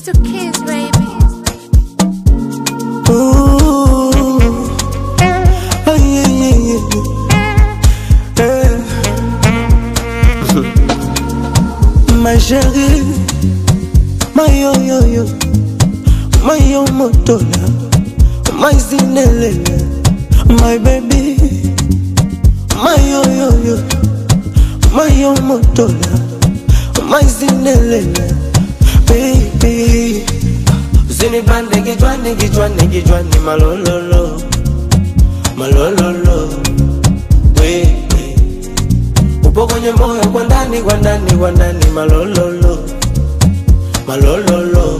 It's the kids, baby. Ooh, oh yeah, yeah, yeah. My chérie, my yo, my yo motola, my zinelele, my baby, my yo, my yo motola, my zinelele, baby. Zinibande gijwani malololo, malololo, we. Upo kwenye moyo kwa ndani malololo, malololo,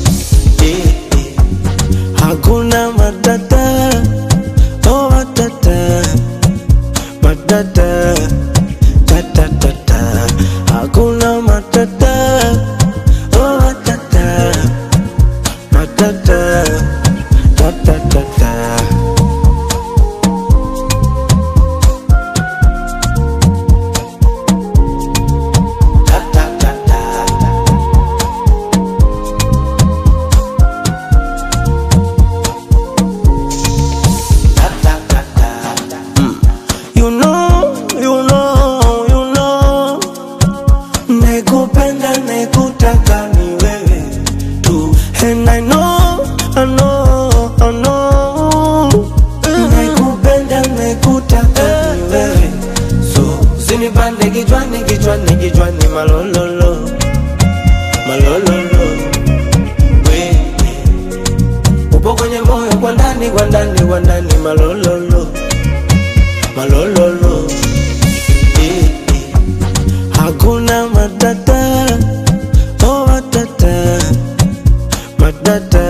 hakuna matata, oh matata, matata, tatatata, hakuna matata, oh matata, matata, tatatata. Nekupenda nekutaka ni wewe tu, and I know nekupenda nekutaka ni wewe, so zinibande gijwani malololo, malololo, we. Upo kwenye moyo kwa ndani malololo, malololo, hakuna matata, oh matata, matata.